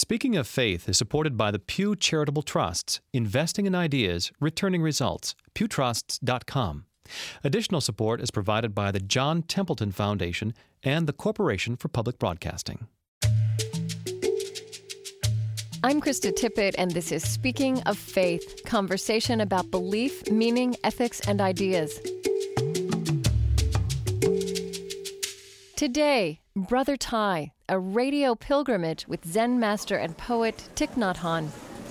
Speaking of Faith is supported by the Pew Charitable Trusts, investing in ideas, returning results, pewtrusts.com. Additional support is provided by the John Templeton Foundation and the Corporation for Public Broadcasting. I'm Krista Tippett, and this is Speaking of Faith, conversation about belief, meaning, ethics, and ideas. Today, Brother Thai, a radio pilgrimage with Zen master and poet Thich Nhat Hanh.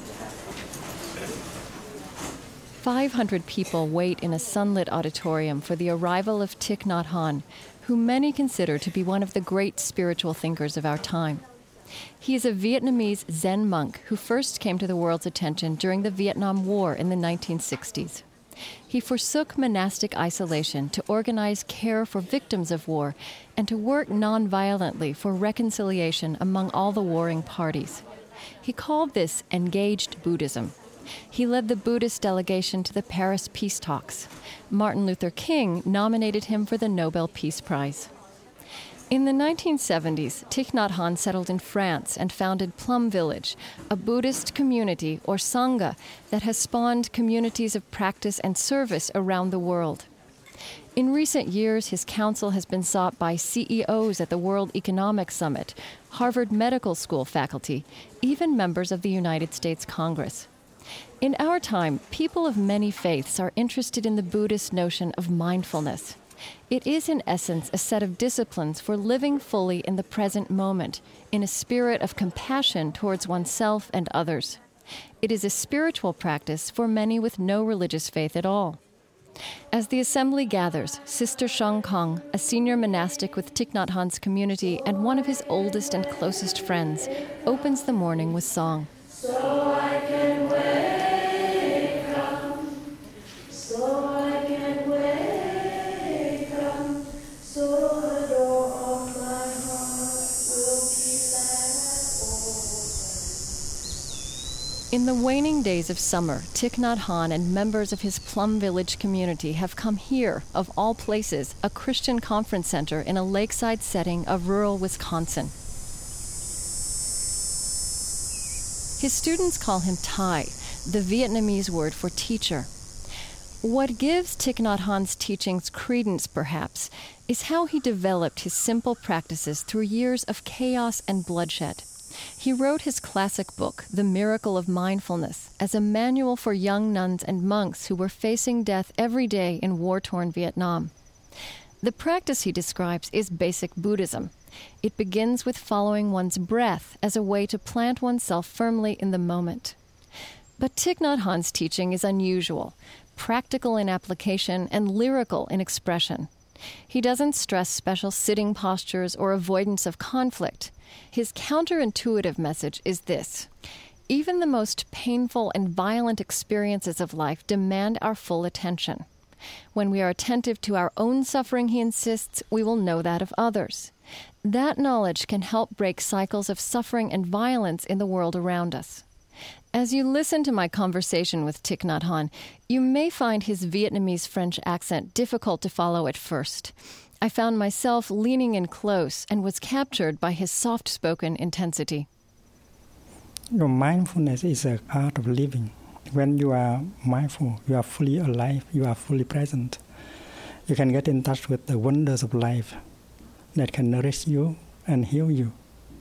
500 people wait in a sunlit auditorium for the arrival of Thich Nhat Hanh, who many consider to be one of the great spiritual thinkers of our time. He is a Vietnamese Zen monk who first came to the world's attention during the Vietnam War in the 1960s. He forsook monastic isolation to organize care for victims of war and to work nonviolently for reconciliation among all the warring parties. He called this engaged Buddhism. He led the Buddhist delegation to the Paris Peace Talks. Martin Luther King nominated him for the Nobel Peace Prize. In the 1970s, Thich Nhat Hanh settled in France and founded Plum Village, a Buddhist community, or Sangha, that has spawned communities of practice and service around the world. In recent years, his counsel has been sought by CEOs at the World Economic Summit, Harvard Medical School faculty, even members of the United States Congress. In our time, people of many faiths are interested in the Buddhist notion of mindfulness. It is, in essence, a set of disciplines for living fully in the present moment, in a spirit of compassion towards oneself and others. It is a spiritual practice for many with no religious faith at all. As the assembly gathers, Sister Shang Kong, a senior monastic with Thich Nhat Hanh's community and one of his oldest and closest friends, opens the morning with song. So I can wake up, so I can wake up, so the door of my heart will be left open. In the waning days of summer, Thich Nhat Hanh and members of his Plum Village community have come here, of all places, a Christian conference center in a lakeside setting of rural Wisconsin. His students call him Thai, the Vietnamese word for teacher. What gives Thich Nhat Hanh's teachings credence, perhaps, is how he developed his simple practices through years of chaos and bloodshed. He wrote his classic book, The Miracle of Mindfulness, as a manual for young nuns and monks who were facing death every day in war-torn Vietnam. The practice he describes is basic Buddhism. It begins with following one's breath as a way to plant oneself firmly in the moment. But Thich Nhat Hanh's teaching is unusual, practical in application and lyrical in expression. He doesn't stress special sitting postures or avoidance of conflict. His counterintuitive message is this: even the most painful and violent experiences of life demand our full attention. When we are attentive to our own suffering, he insists, we will know that of others. That knowledge can help break cycles of suffering and violence in the world around us. As you listen to my conversation with Thich Nhat Hanh, you may find his Vietnamese-French accent difficult to follow at first. I found myself leaning in close and was captured by his soft-spoken intensity. Mindfulness is an art of living. When you are mindful, you are fully alive, you are fully present. You can get in touch with the wonders of life that can nourish you and heal you.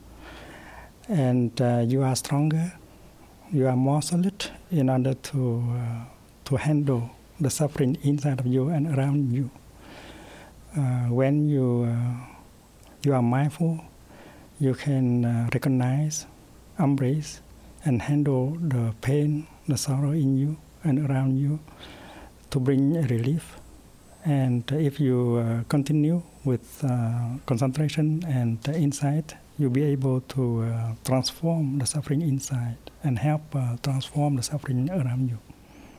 And you are stronger, you are more solid in order to handle the suffering inside of you and around you. When you are mindful, you can recognize, embrace, and handle the pain, the sorrow in you and around you to bring relief. And if you continue with concentration and insight, you'll be able to transform the suffering inside and help transform the suffering around you.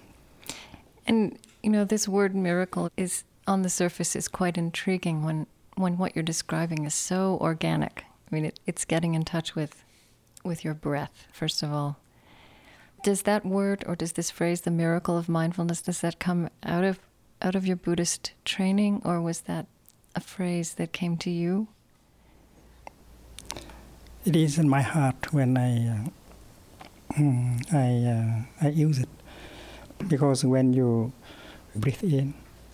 And, you know, this word miracle is, on the surface, is quite intriguing when what you're describing is so organic. I mean, it's getting in touch with your breath, first of all. Does that word, or does this phrase, the miracle of mindfulness, does that come out of your Buddhist training, or was that a phrase that came to you? it is in my heart when I use it, because when you breathe in,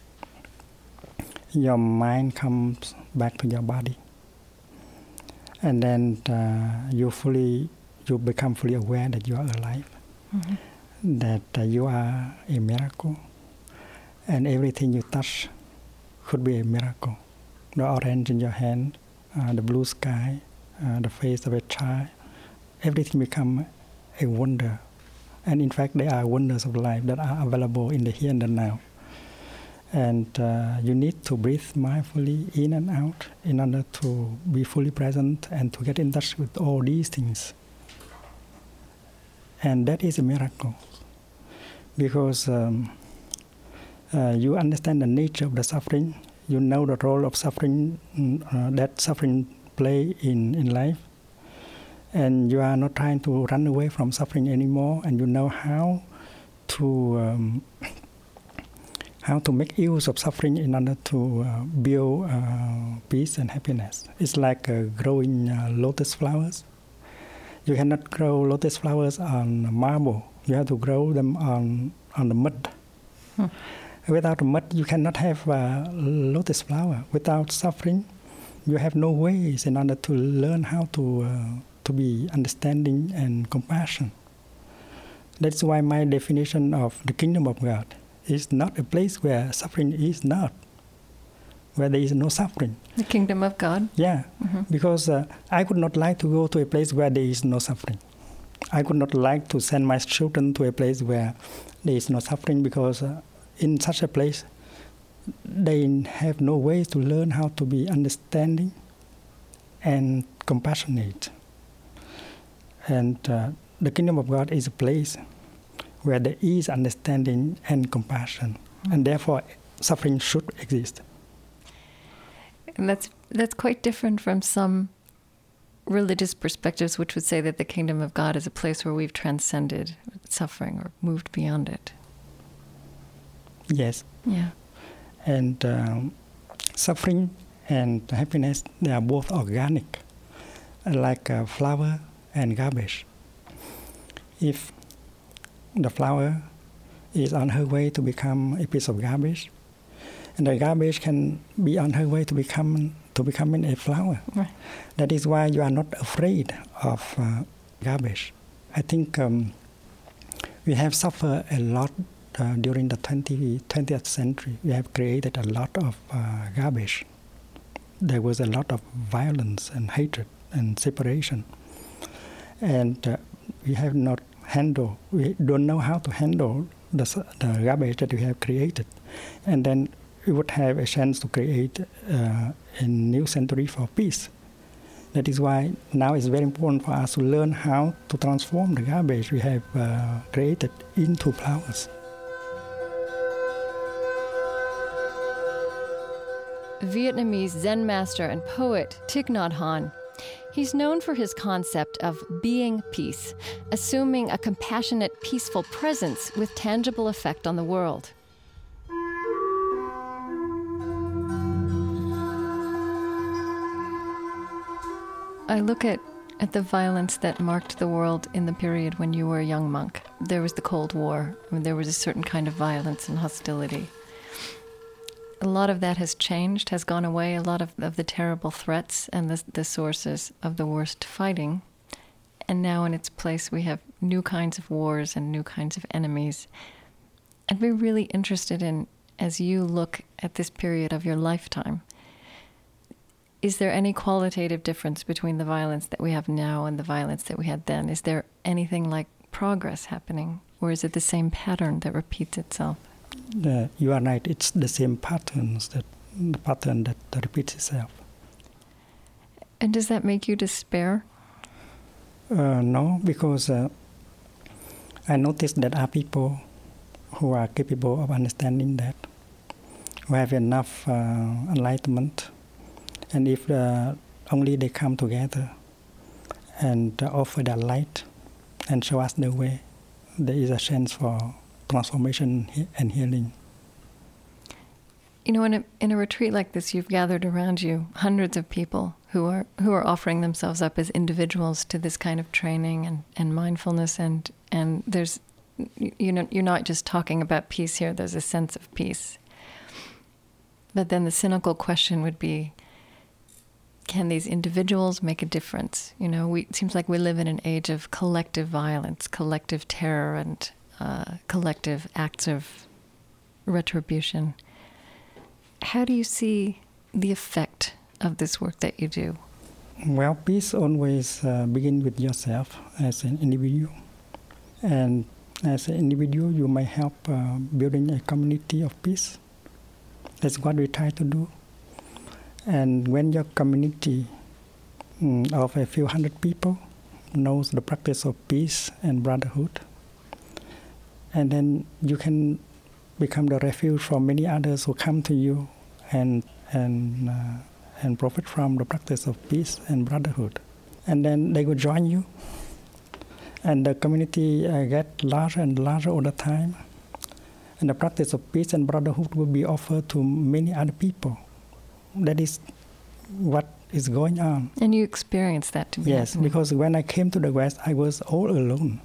your mind comes back to your body, and then you become fully aware that you are alive, that you are a miracle, and everything you touch could be a miracle. The orange in your hand, the blue sky, the face of a child, everything become a wonder. And in fact, there are wonders of life that are available in the here and the now. And you need to breathe mindfully in and out in order to be fully present and to get in touch with all these things. And that is a miracle, because you understand the nature of the suffering. You know the role of suffering, that suffering play in life. And you are not trying to run away from suffering anymore, and you know how to make use of suffering in order to build peace and happiness. It's like growing lotus flowers. You cannot grow lotus flowers on marble. You have to grow them on the mud. Without mud, you cannot have a lotus flower. Without suffering, you have no ways in order to learn how to be understanding and compassion. That's why my definition of the kingdom of God is not a place where suffering is not, where there is no suffering. The kingdom of God? Yeah, because I would not like to go to a place where there is no suffering. I would not like to send my children to a place where there is no suffering, because in such a place, they have no way to learn how to be understanding and compassionate. And the kingdom of God is a place where there is understanding and compassion, and therefore suffering should exist. And that's quite different from some religious perspectives, which would say that the kingdom of God is a place where we've transcended suffering or moved beyond it. Yes. Yeah. And suffering and happiness, they are both organic, like a flower and garbage. If the flower is on her way to become a piece of garbage, and the garbage can be on her way to becoming a flower. Right. That is why you are not afraid of garbage. I think we have suffered a lot during the 20th century. We have created a lot of garbage. There was a lot of violence and hatred and separation. And we don't know how to handle the garbage that we have created. And then we would have a chance to create a new century for peace. That is why now it's very important for us to learn how to transform the garbage we have created into flowers. Vietnamese Zen master and poet Thich Nhat Hanh. He's known for his concept of being peace, assuming a compassionate, peaceful presence with tangible effect on the world. I look at the violence that marked the world in the period when you were a young monk. There was the Cold War. I mean, there was a certain kind of violence and hostility. A lot of that has changed, has gone away, a lot of the terrible threats and the sources of the worst fighting. And now in its place we have new kinds of wars and new kinds of enemies. I'd be really interested in, as you look at this period of your lifetime, is there any qualitative difference between the violence that we have now and the violence that we had then? Is there anything like progress happening, or is it the same pattern that repeats itself? You are right. It's the same patterns, the pattern that repeats itself. And does that make you despair? No, because I noticed that are people who are capable of understanding that, who have enough enlightenment, and if only they come together and offer their light and show us the way, there is a chance for transformation and healing. You know, in a retreat like this, you've gathered around you hundreds of people who are offering themselves up as individuals to this kind of training and mindfulness, and there's, you know, you're not just talking about peace here. There's a sense of peace. But then the cynical question would be, can these individuals make a difference? You know, it seems like we live in an age of collective violence, collective terror, and collective acts of retribution. How do you see the effect of this work that you do? Well, peace always begins with yourself as an individual. And as an individual, you may help building a community of peace. That's what we try to do. And when your community of a few hundred people knows the practice of peace and brotherhood, and then you can become the refuge for many others who come to you and profit from the practice of peace and brotherhood. And then they will join you. And the community get larger and larger all the time. And the practice of peace and brotherhood will be offered to many other people. That is what is going on. And you experience that to be Yes, happening. because when I came to the West, I was all alone.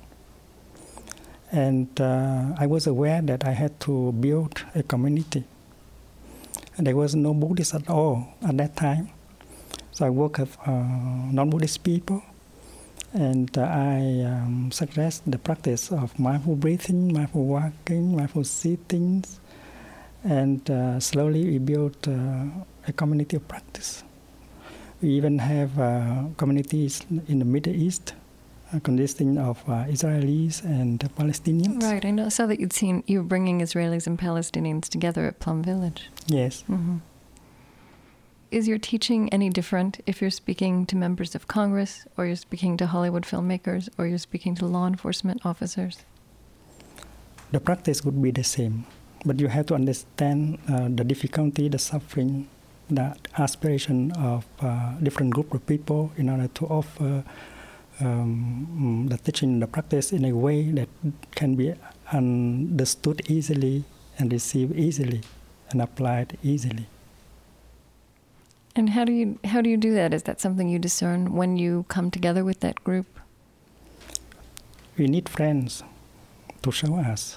And I was aware that I had to build a community. And there was no Buddhist at all at that time. So I worked with non-Buddhist people. And I suggest the practice of mindful breathing, mindful walking, mindful sitting. And slowly we built a community of practice. We even have communities in the Middle East consisting of Israelis and Palestinians. Right, I saw that you were bringing Israelis and Palestinians together at Plum Village. Yes. Mm-hmm. Is your teaching any different if you're speaking to members of Congress, or you're speaking to Hollywood filmmakers, or you're speaking to law enforcement officers? The practice would be the same, but you have to understand the difficulty, the suffering, the aspiration of different group of people in order to offer the teaching, the practice in a way that can be understood easily and received easily and applied easily. And how do you do that? Is that something you discern when you come together with that group? We need friends to show us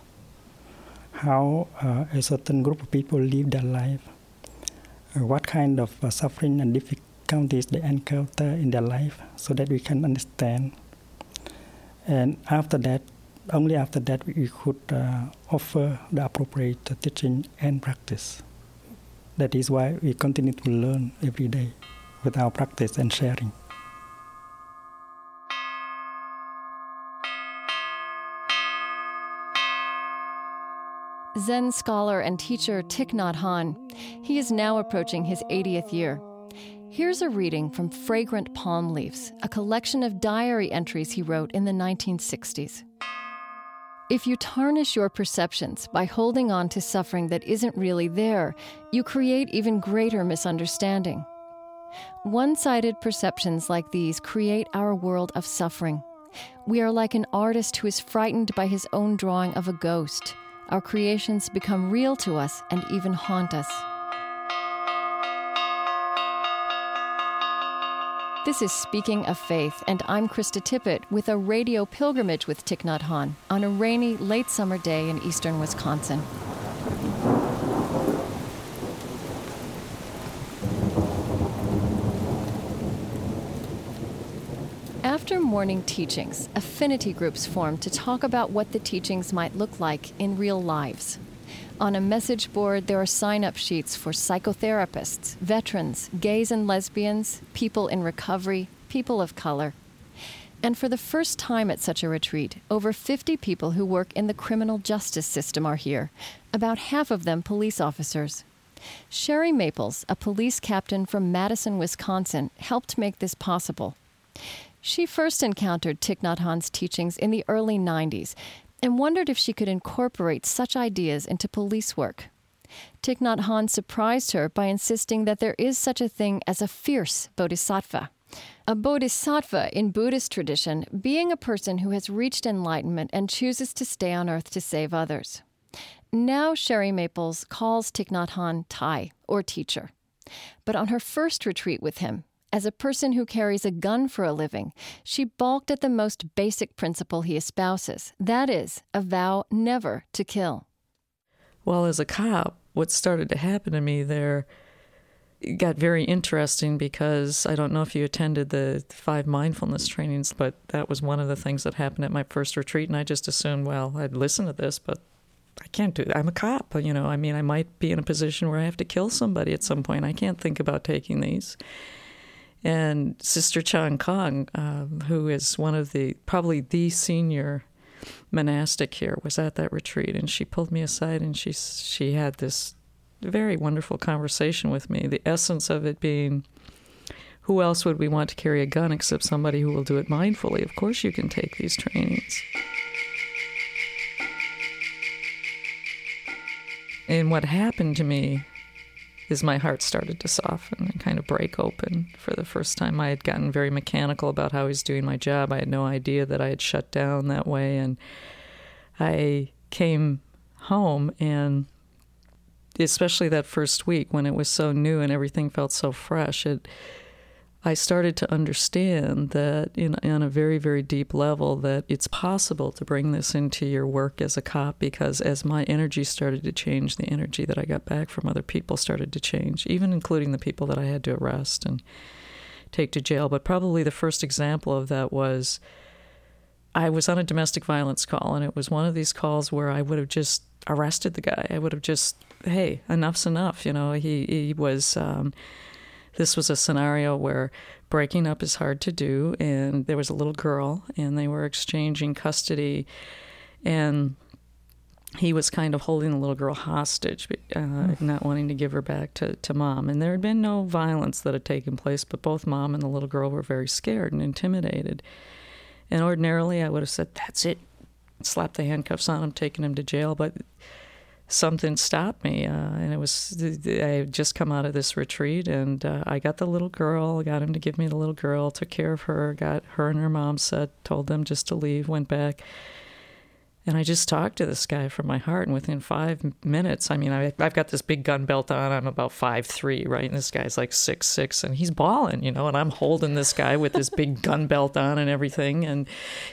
how a certain group of people live their life, what kind of suffering and difficulties they encounter in their life, so that we can understand. And after that, only after that, we could offer the appropriate teaching and practice. That is why we continue to learn every day with our practice and sharing. Zen scholar and teacher Thich Nhat Hanh. He is now approaching his 80th year. Here's a reading from Fragrant Palm Leaves, a collection of diary entries he wrote in the 1960s. If you tarnish your perceptions by holding on to suffering that isn't really there, you create even greater misunderstanding. One-sided perceptions like these create our world of suffering. We are like an artist who is frightened by his own drawing of a ghost. Our creations become real to us and even haunt us. This is Speaking of Faith, and I'm Krista Tippett with a radio pilgrimage with Thich Nhat Hanh on a rainy, late summer day in eastern Wisconsin. After morning teachings, affinity groups formed to talk about what the teachings might look like in real lives. On a message board, there are sign-up sheets for psychotherapists, veterans, gays and lesbians, people in recovery, people of color. And for the first time at such a retreat, over 50 people who work in the criminal justice system are here, about half of them police officers. Sherry Maples, a police captain from Madison, Wisconsin, helped make this possible. She first encountered Thich Nhat Hanh's teachings in the early 90s and wondered if she could incorporate such ideas into police work. Thich Nhat Hanh surprised her by insisting that there is such a thing as a fierce bodhisattva. A bodhisattva in Buddhist tradition being a person who has reached enlightenment and chooses to stay on earth to save others. Now Sherry Maples calls Thich Nhat Hanh Thai, or teacher. But on her first retreat with him, as a person who carries a gun for a living, she balked at the most basic principle he espouses. That is, a vow never to kill. Well, as a cop, what started to happen to me there got very interesting because I don't know if you attended the 5 mindfulness trainings, but that was one of the things that happened at my first retreat, and I just assumed, well, I'd listen to this, but I can't do that. I'm a cop, I might be in a position where I have to kill somebody at some point. I can't think about taking these. And Sister Chan Kong, who is one of probably the senior monastic here, was at that retreat, and she pulled me aside and she had this very wonderful conversation with me. The essence of it being, who else would we want to carry a gun except somebody who will do it mindfully? Of course you can take these trainings. And what happened to me is my heart started to soften and kind of break open. For the first time, I had gotten very mechanical about how I was doing my job. I had no idea that I had shut down that way. And I came home, and especially that first week when it was so new and everything felt so fresh, I started to understand that on a very, very deep level that it's possible to bring this into your work as a cop, because as my energy started to change, the energy that I got back from other people started to change, even including the people that I had to arrest and take to jail. But probably the first example of that was I was on a domestic violence call, and it was one of these calls where I would have just arrested the guy. I would have just, hey, enough's enough. He was... This was a scenario where breaking up is hard to do, and there was a little girl, and they were exchanging custody, and he was kind of holding the little girl hostage, not wanting to give her back to mom. And there had been no violence that had taken place, but both mom and the little girl were very scared and intimidated. And ordinarily I would have said, that's it, slapped the handcuffs on him, taken him to jail, but something stopped me, and I had just come out of this retreat, and I got the little girl, got him to give me the little girl, took care of her, got her and her mom set, told them just to leave, went back, and I just talked to this guy from my heart, and within 5 minutes, I've got this big gun belt on, I'm about 5'3", right, and this guy's like 6'6", and he's bawling, and I'm holding this guy with this big gun belt on and everything, and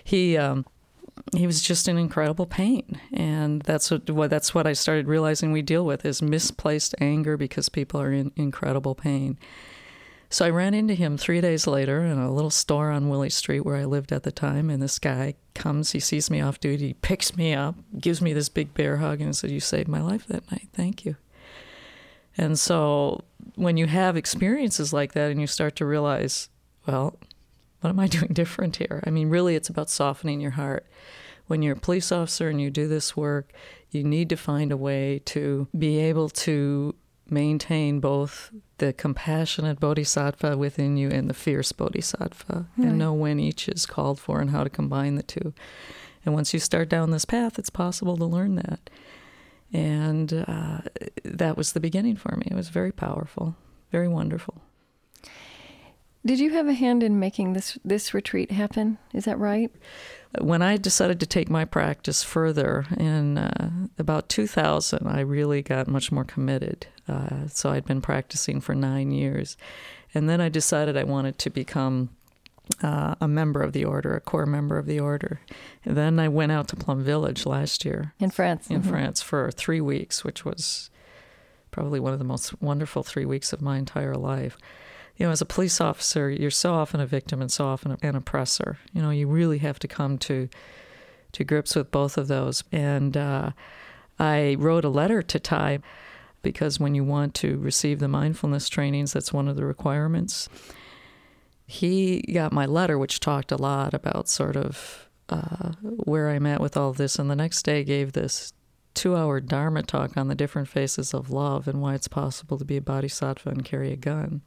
he was just in incredible pain. And that's what I started realizing we deal with is misplaced anger because people are in incredible pain. So I ran into him 3 days later in a little store on Willie Street where I lived at the time, and this guy comes, he sees me off duty, he picks me up, gives me this big bear hug, and said, "You saved my life that night, thank you." And so when you have experiences like that and you start to realize, well, what am I doing different here? Really, it's about softening your heart. When you're a police officer and you do this work, you need to find a way to be able to maintain both the compassionate bodhisattva within you and the fierce bodhisattva, and know when each is called for and how to combine the two. And once you start down this path, it's possible to learn that. And that was the beginning for me. It was very powerful, very wonderful. Did you have a hand in making this retreat happen? Is that right? When I decided to take my practice further in about 2000, I really got much more committed. So I'd been practicing for 9 years. And then I decided I wanted to become a member of the order, a core member of the order. And then I went out to Plum Village last year. In France. In France for 3 weeks, which was probably one of the most wonderful 3 weeks of my entire life. As a police officer, you're so often a victim and so often an oppressor. You really have to come to grips with both of those. And I wrote a letter to Thai because when you want to receive the mindfulness trainings, that's one of the requirements. He got my letter, which talked a lot about sort of where I'm at with all this, and the next day gave this 2-hour Dharma talk on the different faces of love and why it's possible to be a bodhisattva and carry a gun.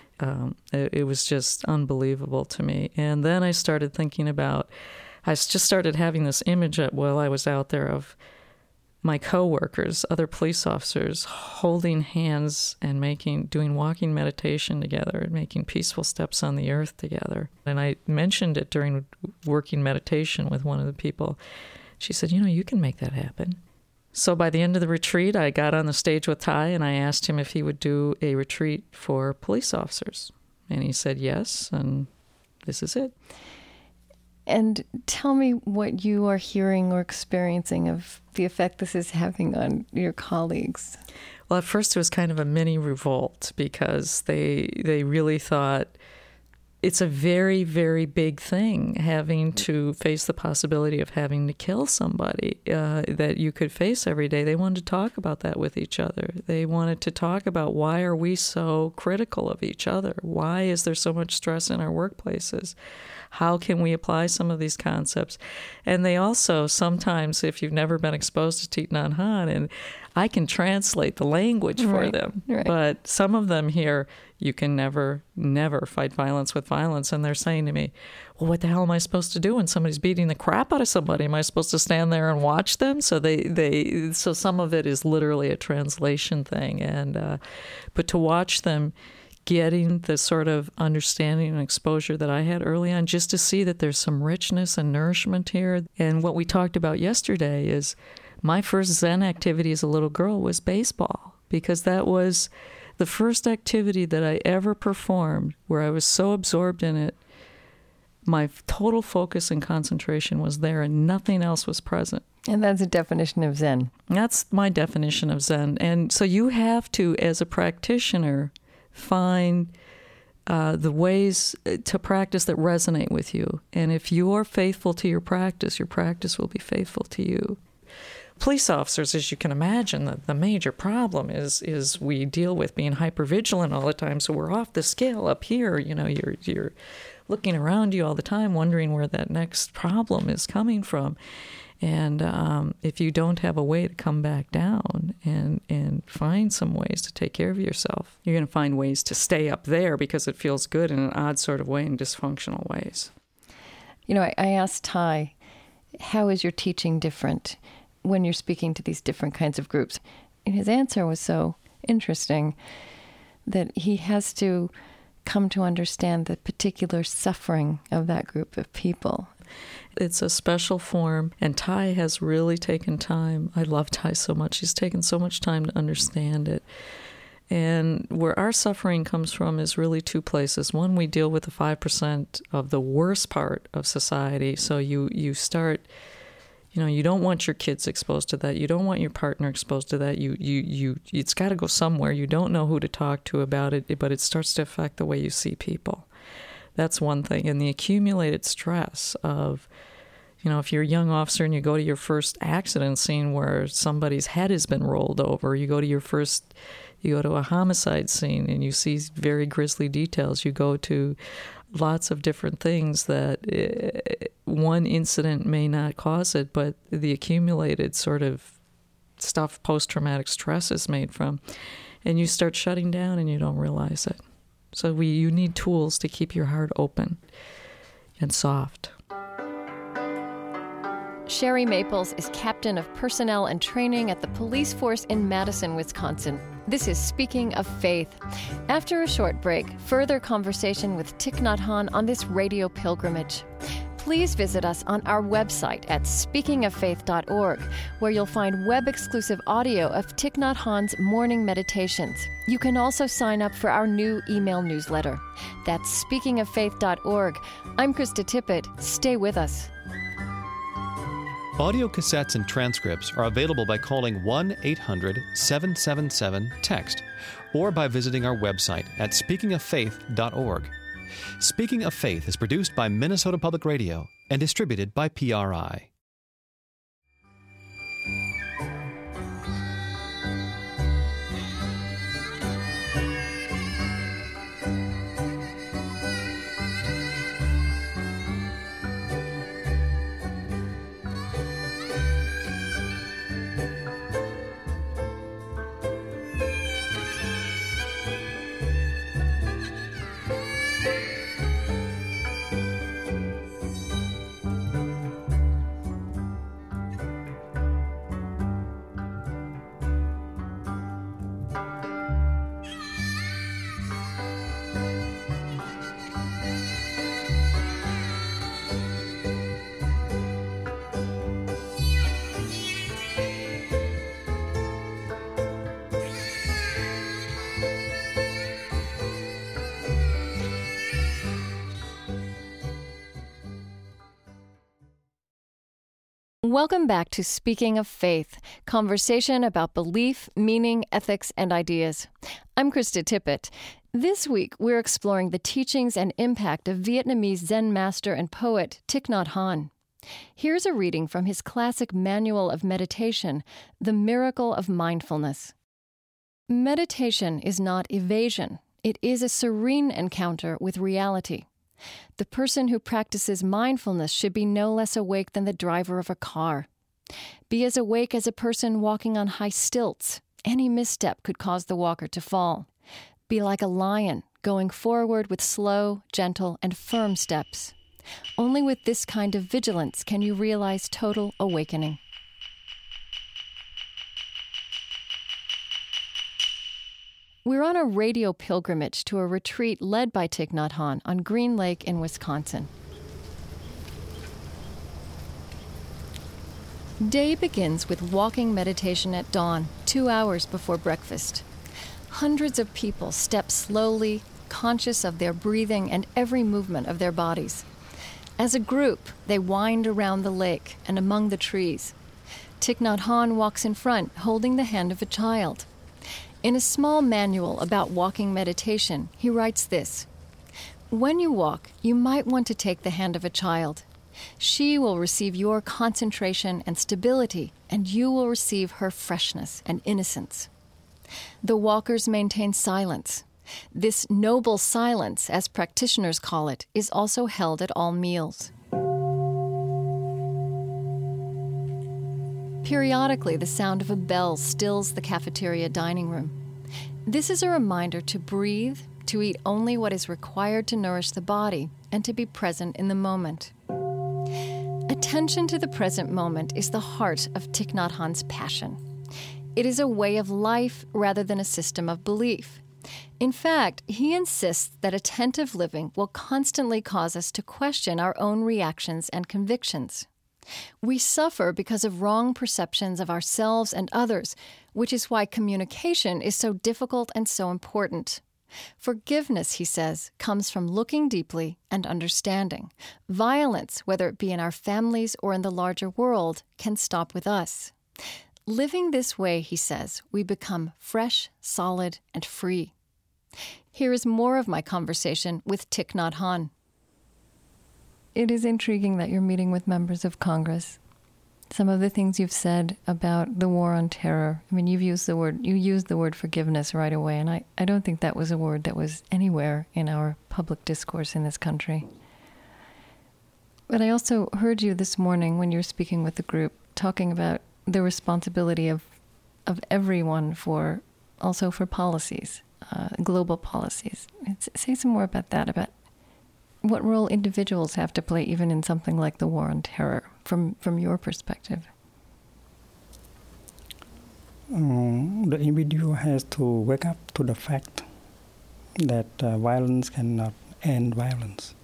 It was just unbelievable to me. And then I started thinking about, I just started having this image while I was out there of my coworkers, other police officers, holding hands and doing walking meditation together and making peaceful steps on the earth together. And I mentioned it during working meditation with one of the people. She said, you can make that happen. So by the end of the retreat, I got on the stage with Thai and I asked him if he would do a retreat for police officers. And he said yes, and this is it. And tell me what you are hearing or experiencing of the effect this is having on your colleagues. Well, at first it was kind of a mini revolt because they really thought it's a very, very big thing having to face the possibility of having to kill somebody that you could face every day. They wanted to talk about that with each other. They wanted to talk about why are we so critical of each other? Why is there so much stress in our workplaces? How can we apply some of these concepts? And they also sometimes, if you've never been exposed to Thich Nhat Hanh, and I can translate the language for them, but some of them here, you can never fight violence with violence. And they're saying to me, well, what the hell am I supposed to do when somebody's beating the crap out of somebody? Am I supposed to stand there and watch them? So so some of it is literally a translation thing. And but to watch them getting the sort of understanding and exposure that I had early on, just to see that there's some richness and nourishment here. And what we talked about yesterday is my first Zen activity as a little girl was baseball, because that was the first activity that I ever performed where I was so absorbed in it, my total focus and concentration was there and nothing else was present. And that's a definition of Zen. That's my definition of Zen. And so you have to, as a practitioner, find the ways to practice that resonate with you. And if you're faithful to your practice will be faithful to you. Police officers, as you can imagine, the major problem is we deal with being hypervigilant all the time. So we're off the scale up here. You know, you're looking around you all the time, wondering where that next problem is coming from. And if you don't have a way to come back down and find some ways to take care of yourself, you're going to find ways to stay up there because it feels good in an odd sort of way, in dysfunctional ways. You know, I asked Thai, how is your teaching different when you're speaking to these different kinds of groups? And his answer was so interesting that he has to come to understand the particular suffering of that group of people. It's a special form, and Thai has really taken time. I love Thai so much. He's taken so much time to understand it. And where our suffering comes from is really two places. One, we deal with the 5% of the worst part of society. So you start, you know, you don't want your kids exposed to that. You don't want your partner exposed to that. It's got to go somewhere. You don't know who to talk to about it, but it starts to affect the way you see people. That's one thing. And the accumulated stress of, you know, if you're a young officer and you go to your first accident scene where somebody's head has been rolled over, you go to a homicide scene and you see very grisly details. You go to lots of different things that one incident may not cause it, but the accumulated sort of stuff post-traumatic stress is made from. And you start shutting down and you don't realize it. So you need tools to keep your heart open and soft. Sherry Maples is captain of personnel and training at the police force in Madison, Wisconsin. This is Speaking of Faith. After a short break, further conversation with Thich Nhat Hanh on this radio pilgrimage. Please visit us on our website at speakingoffaith.org, where you'll find web-exclusive audio of Thich Nhat Hanh's morning meditations. You can also sign up for our new email newsletter. That's speakingoffaith.org. I'm Krista Tippett. Stay with us. Audio cassettes and transcripts are available by calling 1-800-777-TEXT or by visiting our website at speakingoffaith.org. Speaking of Faith is produced by Minnesota Public Radio and distributed by PRI. Welcome back to Speaking of Faith, conversation about belief, meaning, ethics, and ideas. I'm Krista Tippett. This week, we're exploring the teachings and impact of Vietnamese Zen master and poet Thich Nhat Hanh. Here's a reading from his classic manual of meditation, The Miracle of Mindfulness. Meditation is not evasion. It is a serene encounter with reality. The person who practices mindfulness should be no less awake than the driver of a car. Be as awake as a person walking on high stilts. Any misstep could cause the walker to fall. Be like a lion, going forward with slow, gentle, and firm steps. Only with this kind of vigilance can you realize total awakening. We're on a radio pilgrimage to a retreat led by Thich Nhat Hanh on Green Lake in Wisconsin. Day begins with walking meditation at dawn, 2 hours before breakfast. Hundreds of people step slowly, conscious of their breathing and every movement of their bodies. As a group, they wind around the lake and among the trees. Thich Nhat Hanh walks in front, holding the hand of a child. In a small manual about walking meditation, he writes this: "When you walk, you might want to take the hand of a child. She will receive your concentration and stability, and you will receive her freshness and innocence." The walkers maintain silence. This noble silence, as practitioners call it, is also held at all meals. Periodically, the sound of a bell stills the cafeteria dining room. This is a reminder to breathe, to eat only what is required to nourish the body, and to be present in the moment. Attention to the present moment is the heart of Thich Nhat Hanh's passion. It is a way of life rather than a system of belief. In fact, he insists that attentive living will constantly cause us to question our own reactions and convictions. We suffer because of wrong perceptions of ourselves and others, which is why communication is so difficult and so important. Forgiveness, he says, comes from looking deeply and understanding. Violence, whether it be in our families or in the larger world, can stop with us. Living this way, he says, we become fresh, solid, and free. Here is more of my conversation with Thich Nhat Hanh. It is intriguing that you're meeting with members of Congress. Some of the things you've said about the war on terror, I mean, you used the word forgiveness right away, and I don't think that was a word that was anywhere in our public discourse in this country. But I also heard you this morning when you were speaking with the group talking about the responsibility of everyone for policies, global policies. Say some more about that, about what role individuals have to play even in something like the war on terror, from your perspective. The individual has to wake up to the fact that violence cannot end violence.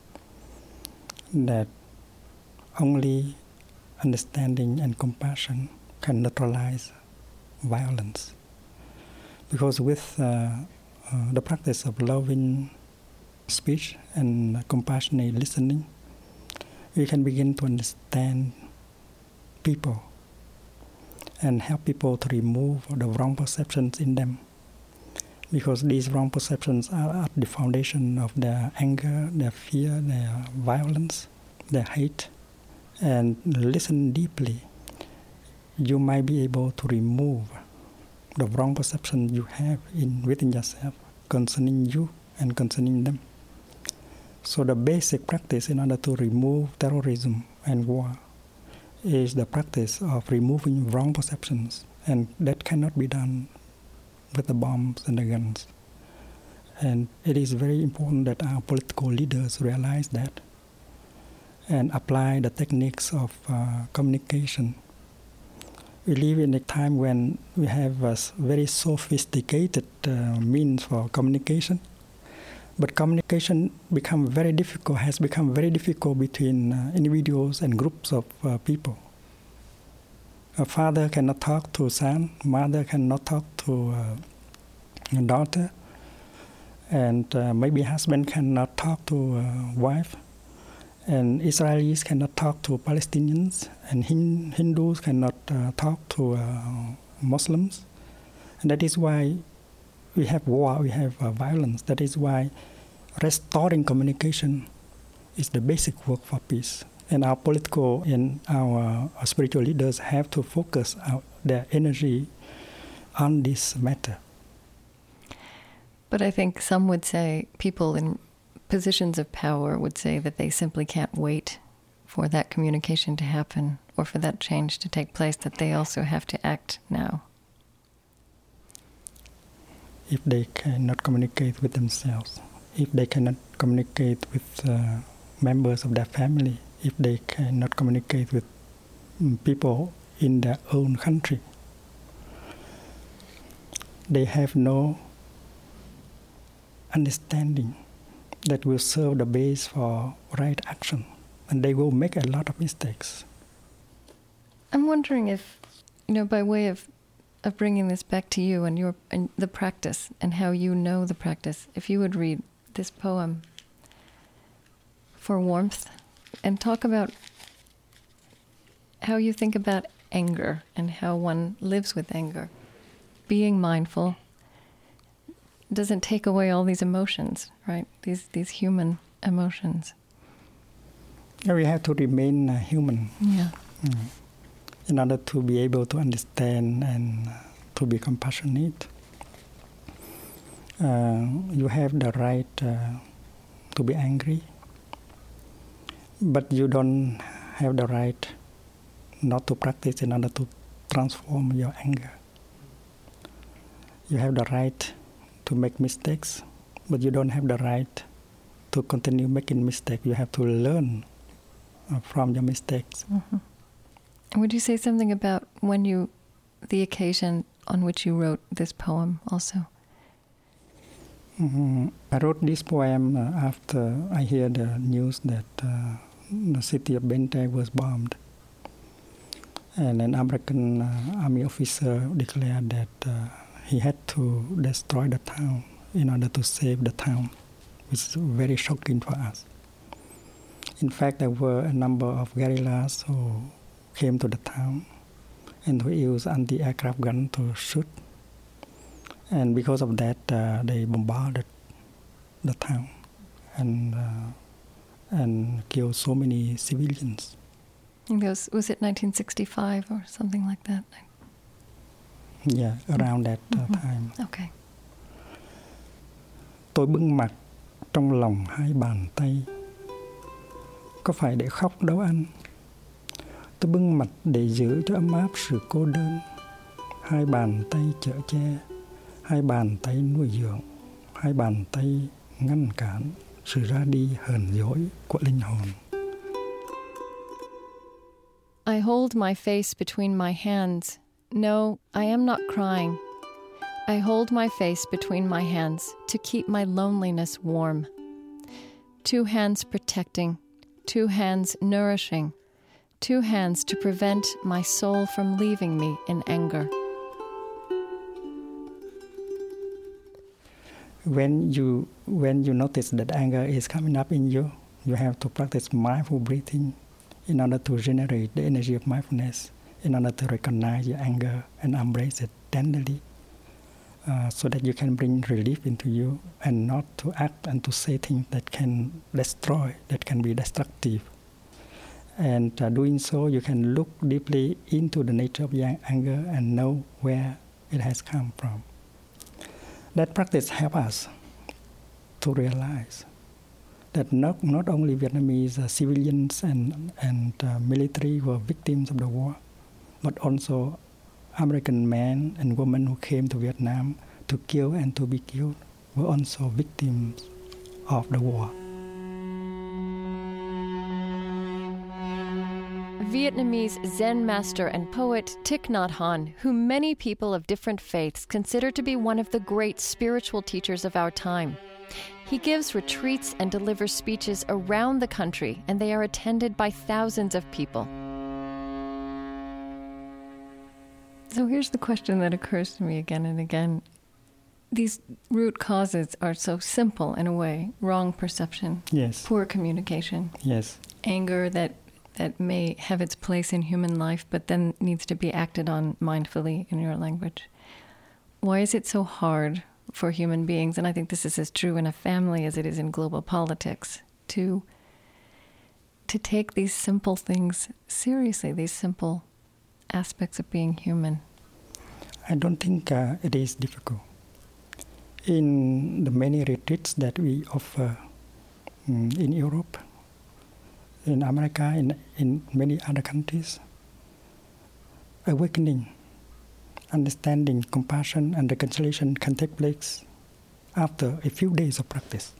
That only understanding and compassion can neutralize violence. Because with the practice of loving speech and compassionate listening, we can begin to understand people and help people to remove the wrong perceptions in them. Because these wrong perceptions are at the foundation of their anger, their fear, their violence, their hate. And listen deeply, you might be able to remove the wrong perception you have within yourself concerning you and concerning them. So the basic practice in order to remove terrorism and war is the practice of removing wrong perceptions, and that cannot be done with the bombs and the guns. And it is very important that our political leaders realize that and apply the techniques of communication. We live in a time when we have a very sophisticated means for communication. But communication has become very difficult between individuals and groups of people. A father cannot talk to son, mother cannot talk to a daughter, and maybe husband cannot talk to a wife, And Israelis cannot talk to Palestinians, and Hindus cannot talk to Muslims. And that is why we have war, we have violence. That is why restoring communication is the basic work for peace. And our political and our spiritual leaders have to focus their energy on this matter. But I think some would say, people in positions of power would say that they simply can't wait for that communication to happen or for that change to take place, that they also have to act now. If they cannot communicate with themselves, if they cannot communicate with members of their family, if they cannot communicate with people in their own country, they have no understanding that will serve the base for right action, and they will make a lot of mistakes. I'm wondering if, by way of bringing this back to you and the practice and how you know the practice, if you would read this poem for warmth and talk about how you think about anger and how one lives with anger. Being mindful doesn't take away all these emotions, right? These human emotions. We have to remain human. Yeah. In order to be able to understand and to be compassionate. You have the right to be angry, but you don't have the right not to practice in order to transform your anger. You have the right to make mistakes, but you don't have the right to continue making mistakes. You have to learn from your mistakes. Mm-hmm. Would you say something about the occasion on which you wrote this poem also? I wrote this poem after I heard the news that the city of Bente was bombed. And an American army officer declared that he had to destroy the town in order to save the town, which is very shocking for us. In fact, there were a number of guerrillas who came to the town and who used anti-aircraft guns to shoot. And because of that, they bombarded the town and killed so many civilians. I think was it 1965 or something like that? Yeah, around that time. Okay. Tôi bưng mặt trong lòng hai bàn tay. Có phải để khóc đâu anh? Tôi bưng mặt để giữ cho ấm áp sự cô đơn. Hai bàn tay chở che, hai bàn tay nuôi dưỡng, hai bàn tay ngăn cản sự ra đi hờn dỗi của linh hồn. I hold my face between my hands. No, I am not crying. I hold my face between my hands to keep my loneliness warm. 2 hands protecting, 2 hands nourishing, 2 hands to prevent my soul from leaving me in anger. When you notice that anger is coming up in you, you have to practice mindful breathing in order to generate the energy of mindfulness, in order to recognize your anger and embrace it tenderly, so that you can bring relief into you and not to act and to say things that can destroy, that can be destructive. And doing so, you can look deeply into the nature of your anger and know where it has come from. That practice helps us to realize that not only Vietnamese civilians and military were victims of the war, but also American men and women who came to Vietnam to kill and to be killed were also victims of the war. Vietnamese Zen master and poet Thich Nhat Hanh, who many people of different faiths consider to be one of the great spiritual teachers of our time. He gives retreats and delivers speeches around the country, and they are attended by thousands of people. So here's the question that occurs to me again and again. these root causes are so simple in a way. Wrong perception. Yes. Poor communication. Yes. Anger that may have its place in human life, but then needs to be acted on mindfully, in your language. Why is it so hard for human beings, and I think this is as true in a family as it is in global politics, to take these simple things seriously, these simple aspects of being human? I don't think it is difficult. In the many retreats that we offer in Europe, in America, in many other countries, awakening, understanding, compassion, and reconciliation can take place after a few days of practice.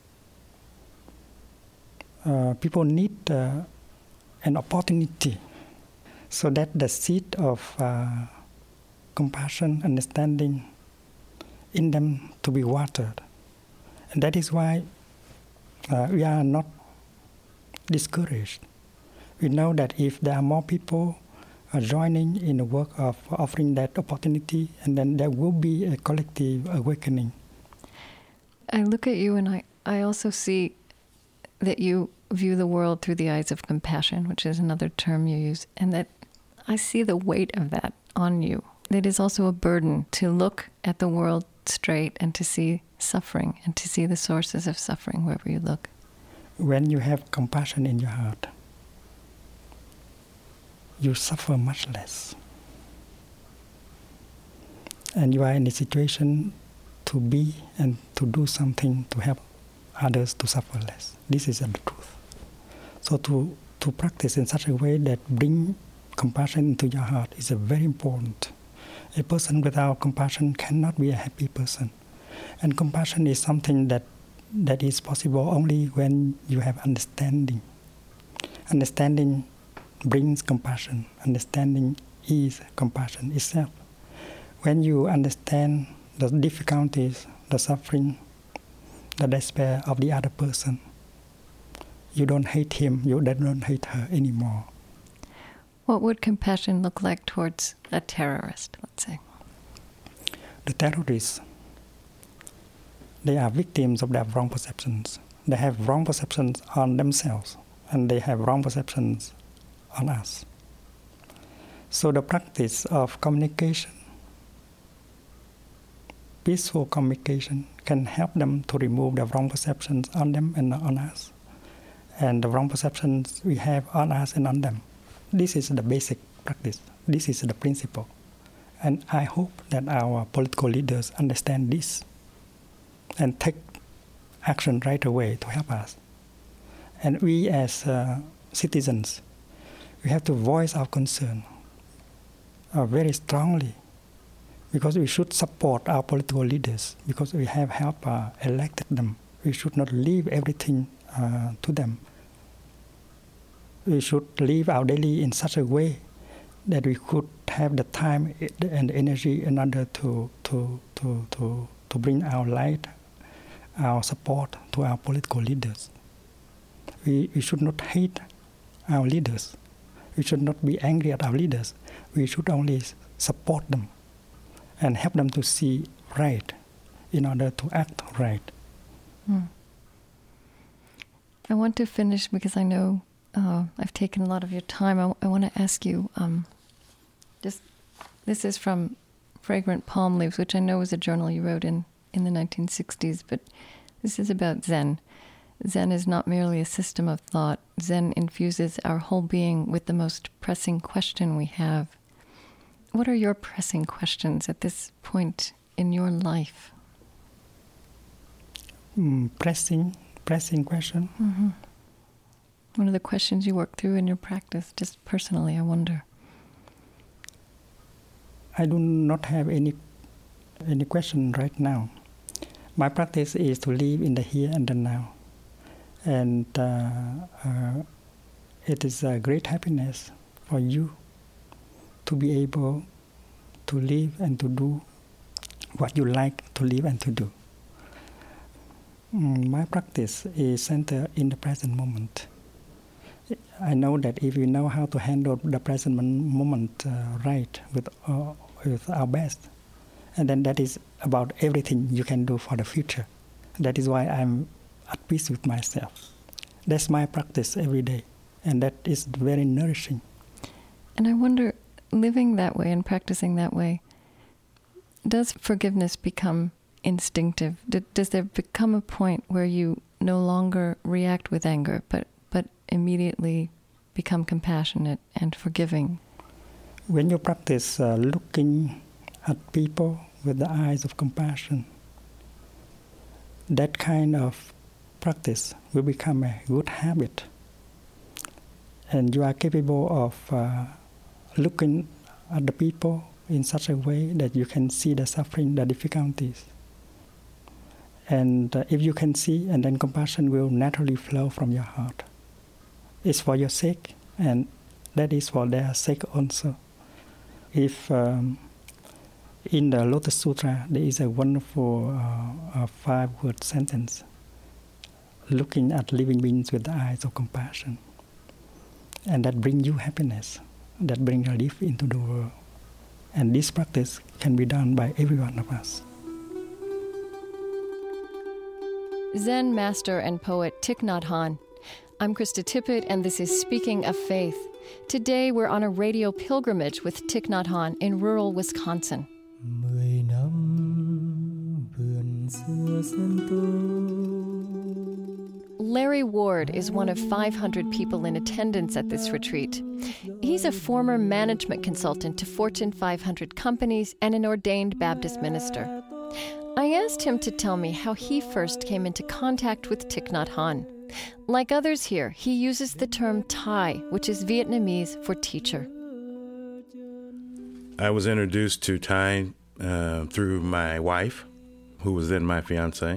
People need an opportunity so that the seed of compassion, understanding in them to be watered. And that is why we are not discouraged. We know that if there are more people joining in the work of offering that opportunity, and then there will be a collective awakening. I look at you and I also see that you view the world through the eyes of compassion, which is another term you use, and that I see the weight of that on you. It is also a burden to look at the world straight and to see suffering and to see the sources of suffering wherever you look. When you have compassion in your heart, you suffer much less. And you are in a situation to be and to do something to help others to suffer less. This is the truth. So to practice in such a way that bring compassion into your heart is very important. A person without compassion cannot be a happy person. And compassion is something that is possible only when you have understanding. Understanding brings compassion. Understanding is compassion itself. When you understand the difficulties, the suffering, the despair of the other person, you don't hate him, you don't hate her anymore. What would compassion look like towards a terrorist, let's say? The terrorists, they are victims of their wrong perceptions. They have wrong perceptions on themselves, and they have wrong perceptions on us. So the practice of communication, peaceful communication, can help them to remove the wrong perceptions on them and on us, and the wrong perceptions we have on us and on them. This is the basic practice. This is the principle. And I hope that our political leaders understand this and take action right away to help us. And we as citizens, we have to voice our concern very strongly, because we should support our political leaders, because we have helped elected them. We should not leave everything to them. We should live our daily in such a way that we could have the time and the energy in order to bring our light, our support to our political leaders. We should not hate our leaders. We should not be angry at our leaders. We should only support them and help them to see right in order to act right. I want to finish because I know I've taken a lot of your time. I want to ask you, this is from Fragrant Palm Leaves, which I know was a journal you wrote in the 1960s, but this is about Zen. Zen is not merely a system of thought. Zen infuses our whole being with the most pressing question we have. What are your pressing questions at this point in your life? Pressing question? Mm-hmm. What are the questions you work through in your practice, just personally, I wonder? I do not have any question right now. My practice is to live in the here and the now. And it is a great happiness for you to be able to live and to do what you like to live and to do. My practice is centered in the present moment. I know that if we know how to handle the present moment right with our best, and then that is about everything you can do for the future. That is why I'm at peace with myself. That's my practice every day, and that is very nourishing. And I wonder, living that way and practicing that way, does forgiveness become instinctive? Does there become a point where you no longer react with anger, but immediately become compassionate and forgiving? When you practice looking at people with the eyes of compassion, that kind of practice will become a good habit. And you are capable of looking at the people in such a way that you can see the suffering, the difficulties. And if you can see, and then compassion will naturally flow from your heart. It's for your sake, and that is for their sake also. If in the Lotus Sutra, there is a wonderful 5-word sentence, looking at living beings with the eyes of compassion. And that brings you happiness, that brings relief into the world. And this practice can be done by every one of us. Zen master and poet Thich Nhat Hanh. I'm Krista Tippett, and this is Speaking of Faith. Today we're on a radio pilgrimage with Thich Nhat Hanh in rural Wisconsin. Larry Ward is one of 500 people in attendance at this retreat. He's a former management consultant to Fortune 500 companies and an ordained Baptist minister. I asked him to tell me how he first came into contact with Thich Nhat Hanh. Like others here, he uses the term Thai, which is Vietnamese for teacher. I was introduced to Thai through my wife, who was then my fiancée.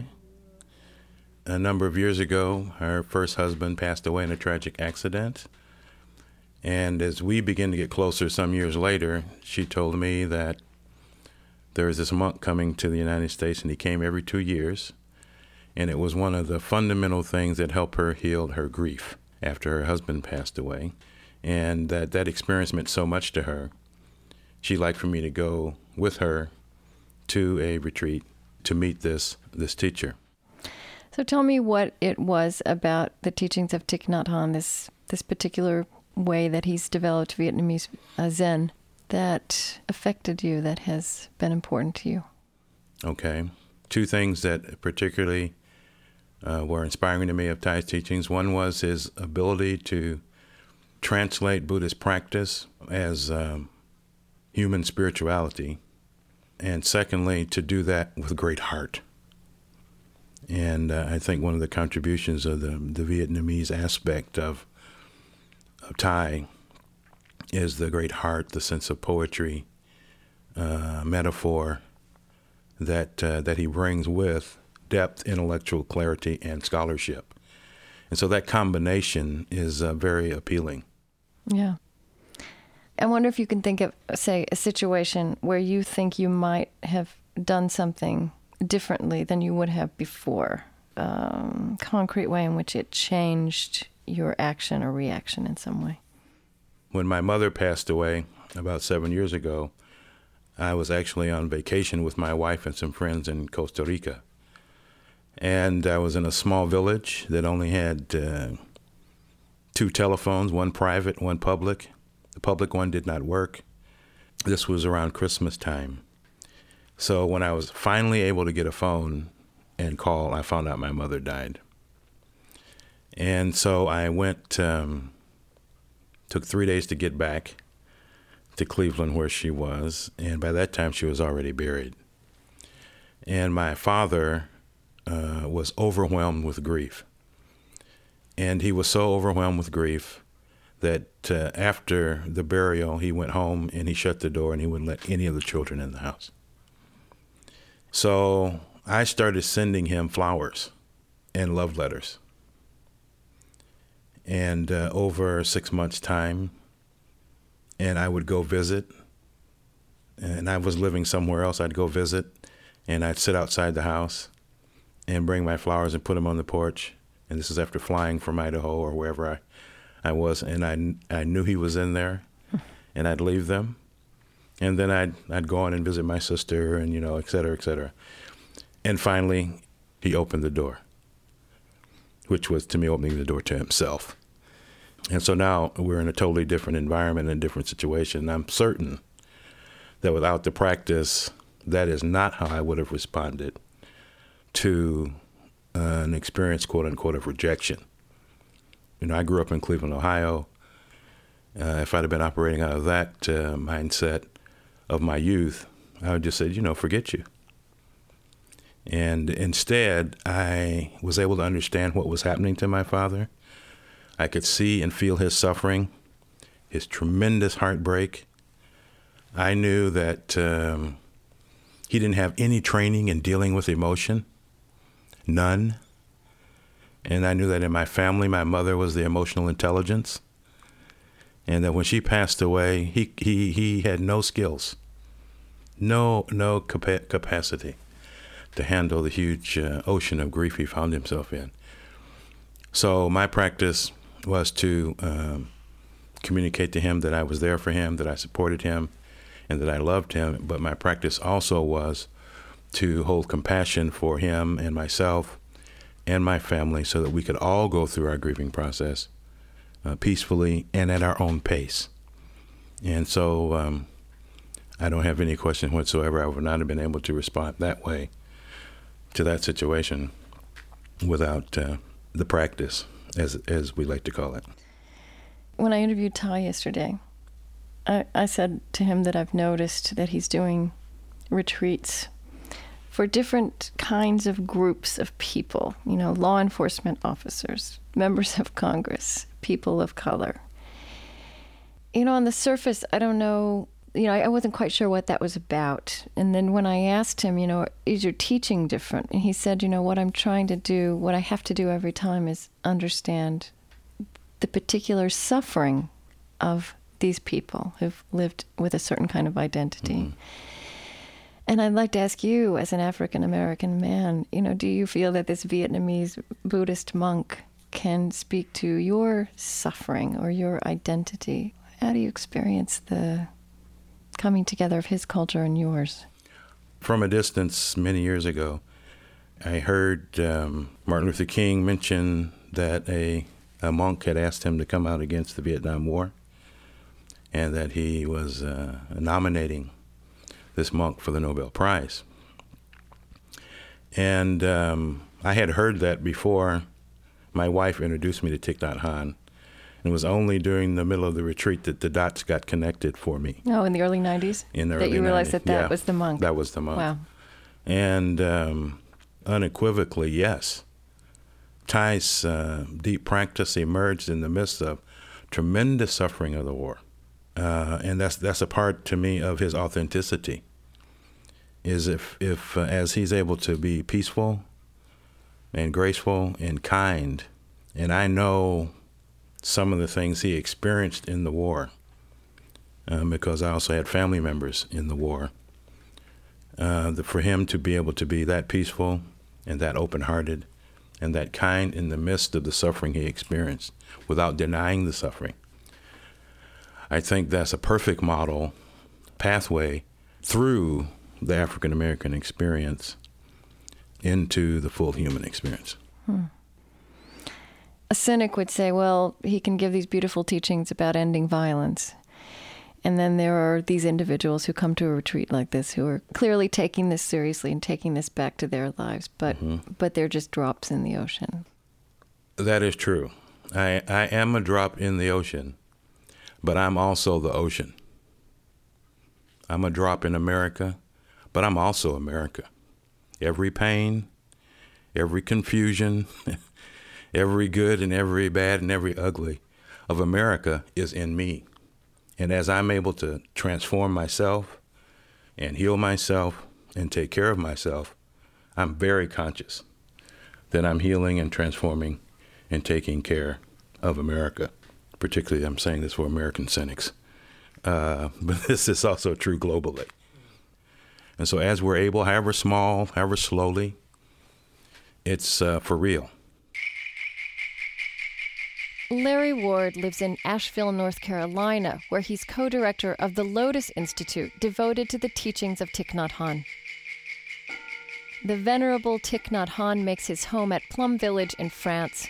A number of years ago, her first husband passed away in a tragic accident. And as we began to get closer some years later, she told me that there was this monk coming to the United States, and he came every 2 years. And it was one of the fundamental things that helped her heal her grief after her husband passed away. And that experience meant so much to her. She'd like for me to go with her to a retreat to meet this teacher. So tell me what it was about the teachings of Thich Nhat Hanh, this particular way that he's developed Vietnamese Zen, that affected you, that has been important to you. Okay. 2 things that particularly were inspiring to me of Thai's teachings. One was his ability to translate Buddhist practice as human spirituality, and secondly, to do that with great heart. And I think one of the contributions of the Vietnamese aspect of Thai is the great heart, the sense of poetry, metaphor that he brings with depth, intellectual clarity, and scholarship. And so that combination is very appealing. Yeah. I wonder if you can think of, say, a situation where you think you might have done something differently than you would have before, concrete way in which it changed your action or reaction in some way. When my mother passed away about 7 years ago, I was actually on vacation with my wife and some friends in Costa Rica. And I was in a small village that only had 2 telephones, one private, one public. The public one did not work. This was around Christmas time. So when I was finally able to get a phone and call, I found out my mother died. And so I went, took 3 days to get back to Cleveland where she was. And by that time, she was already buried. And my father was overwhelmed with grief. And he was so overwhelmed with grief that after the burial, he went home and he shut the door and he wouldn't let any of the children in the house. So I started sending him flowers and love letters. And over 6 months' time, and I would go visit, and I was living somewhere else. I'd go visit, and I'd sit outside the house and bring my flowers and put them on the porch. And this is after flying from Idaho or wherever I was, and I knew he was in there, and I'd leave them. And then I'd go on and visit my sister and, et cetera, et cetera. And finally, he opened the door, which was to me opening the door to himself. And so now we're in a totally different environment and a different situation. And I'm certain that without the practice, that is not how I would have responded to an experience, quote unquote, of rejection. I grew up in Cleveland, Ohio. If I'd have been operating out of that mindset of my youth, I would just say, forget you. And instead, I was able to understand what was happening to my father. I could see and feel his suffering, his tremendous heartbreak. I knew that he didn't have any training in dealing with emotion, none. And I knew that in my family, my mother was the emotional intelligence. And that when she passed away, he had no skills, no capacity to handle the huge ocean of grief he found himself in. So my practice was to communicate to him that I was there for him, that I supported him, and that I loved him. But my practice also was to hold compassion for him and myself and my family so that we could all go through our grieving process peacefully and at our own pace. And so I don't have any question whatsoever. I would not have been able to respond that way to that situation without the practice, as we like to call it. When I interviewed Ty yesterday, I said to him that I've noticed that he's doing retreats for different kinds of groups of people, law enforcement officers, members of Congress, people of color. On the surface, I don't know, I wasn't quite sure what that was about. And then when I asked him, is your teaching different? And he said, what I'm trying to do, what I have to do every time is understand the particular suffering of these people who've lived with a certain kind of identity. Mm-hmm. And I'd like to ask you, as an African-American man, do you feel that this Vietnamese Buddhist monk can speak to your suffering or your identity? How do you experience the coming together of his culture and yours? From a distance, many years ago, I heard Martin Luther King mention that a monk had asked him to come out against the Vietnam War, and that he was nominating this monk for the Nobel Prize. And I had heard that before my wife introduced me to Thich Nhat Hanh. It was only during the middle of the retreat that the dots got connected for me. Oh, in the early 90s? In the early 90s. That you realized that was the monk? That was the monk. Wow. And unequivocally, yes. Thay's deep practice emerged in the midst of tremendous suffering of the war. And that's a part to me of his authenticity, is if as he's able to be peaceful and graceful and kind, and I know some of the things he experienced in the war, because I also had family members in the war, for him to be able to be that peaceful and that open-hearted and that kind in the midst of the suffering he experienced without denying the suffering. I think that's a perfect model, pathway through the African American experience into the full human experience. A cynic would say, well, he can give these beautiful teachings about ending violence. And then there are these individuals who come to a retreat like this who are clearly taking this seriously and taking this back to their lives, but they're just drops in the ocean. That is true. I am a drop in the ocean. But I'm also the ocean. I'm a drop in America, but I'm also America. Every pain, every confusion, every good and every bad and every ugly of America is in me. And as I'm able to transform myself and heal myself and take care of myself, I'm very conscious that I'm healing and transforming and taking care of America. Particularly, I'm saying this for American cynics, but this is also true globally. And so as we're able, however small, however slowly, it's for real. Larry Ward lives in Asheville, North Carolina, where he's co-director of the Lotus Institute, devoted to the teachings of Thich Nhat Hanh. The venerable Thich Nhat Hanh makes his home at Plum Village in France.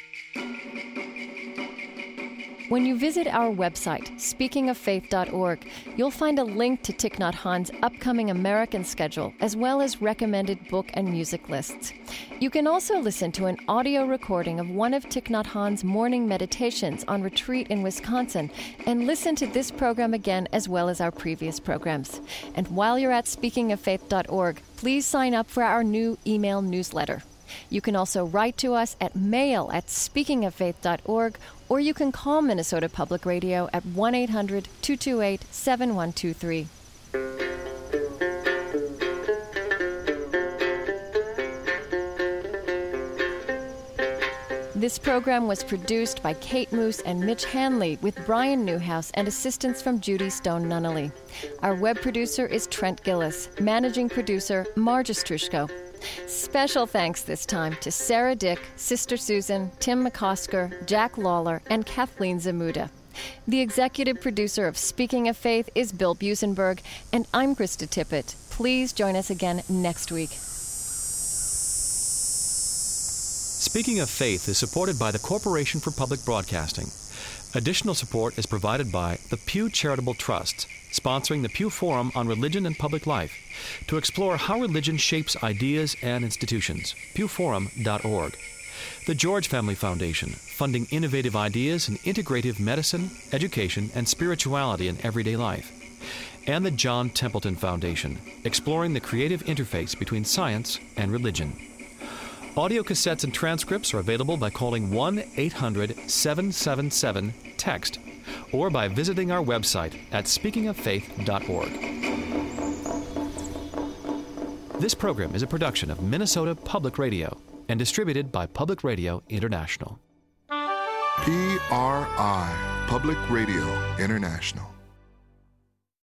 When you visit our website, speakingoffaith.org, you'll find a link to Thich Nhat Hanh's upcoming American schedule, as well as recommended book and music lists. You can also listen to an audio recording of one of Thich Nhat Hanh's morning meditations on retreat in Wisconsin, and listen to this program again as well as our previous programs. And while you're at speakingoffaith.org, please sign up for our new email newsletter. You can also write to us at mail@speakingoffaith.org, or you can call Minnesota Public Radio at 1-800-228-7123. This program was produced by Kate Moose and Mitch Hanley with Brian Newhouse and assistance from Judy Stone Nunnally. Our web producer is Trent Gillis, managing producer Marja Strushko. Special thanks this time to Sarah Dick, Sister Susan, Tim McCosker, Jack Lawler, and Kathleen Zamuda. The executive producer of Speaking of Faith is Bill Busenberg, and I'm Krista Tippett. Please join us again next week. Speaking of Faith is supported by the Corporation for Public Broadcasting. Additional support is provided by the Pew Charitable Trust, sponsoring the Pew Forum on Religion and Public Life, to explore how religion shapes ideas and institutions. pewforum.org. The George Family Foundation, funding innovative ideas in integrative medicine, education, and spirituality in everyday life. And the John Templeton Foundation, exploring the creative interface between science and religion. Audio cassettes and transcripts are available by calling 1-800-777-TEXT or by visiting our website at speakingoffaith.org. This program is a production of Minnesota Public Radio and distributed by Public Radio International. PRI, Public Radio International.